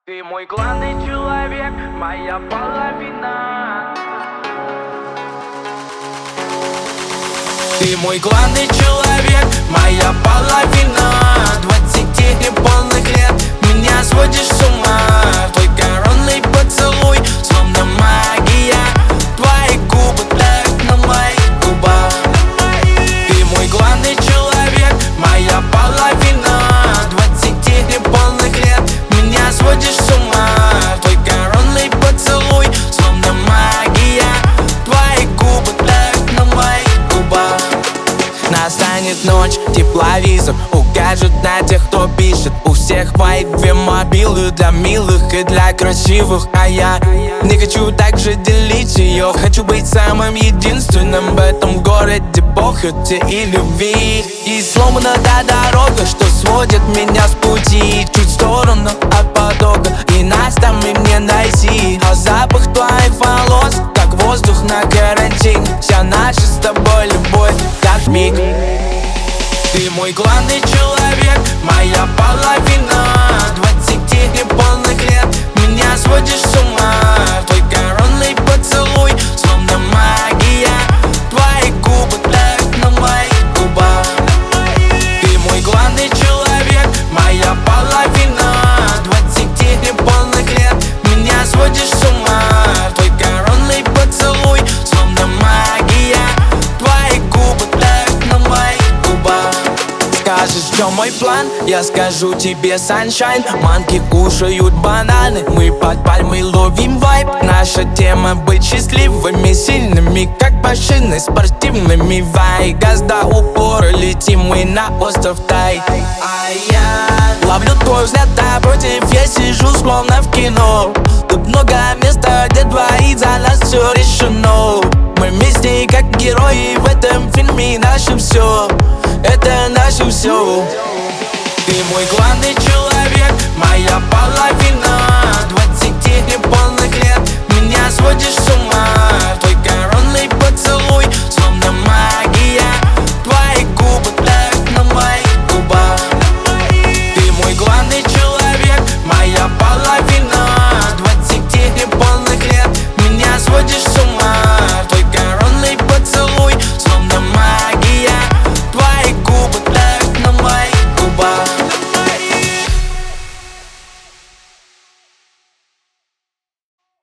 Ты мой главный человек, моя половина. Ты мой главный человек, моя половина. 20 полных лет меня сводишь с ума. Твой коронный поцелуй, словно магия. Твои губы тают на моих губах. Ты мой главный человек, моя половина. 20 полных лет меня сводишь с ума. Твой коронный поцелуй, словно магия. Твои губы тают на моих губах. Настанет ночь, тепловизор укажет на тех, кто пишет. У всех моих две мобилы, для милых и для красивых. А я не хочу так же делить ее. Хочу быть самым единственным в этом городе, похоти и любви. И сломана та дорога, что сводит меня с пути. Чуть в сторону от потока, и нас там и мне найти. А запах твоих волос, как воздух на карантине. Вся наша с тобой любовь, как миг. Ты мой главный человек, моя половина. 20 полных лет меня сводишь с ума. Твой коронный поцелуй, словно магия. Твои губы тают на моих губах. Ты мой главный человек, моя половина. 20 полных лет меня сводишь с ума. Твой коронный поцелуй, словно магия. Твои губы тают на моих губах. Скажешь, в чем мой план? Я скажу тебе sunshine. Манки кушают бананы, мы под пальмой ловим вайб. Наша тема быть счастливыми, сильными, как машины, спортивными. Вайгаз до упора, летим мы на остров Тай. А я ловлю твой взгляд напротив, я сижу словно в кино. Тут много места, где двоих за нас все решено. Мы вместе как герои в этом фильме, наше все. Это наше все. Ты мой главный человек, моя половина. 20 полных лет меня сводишь с ума.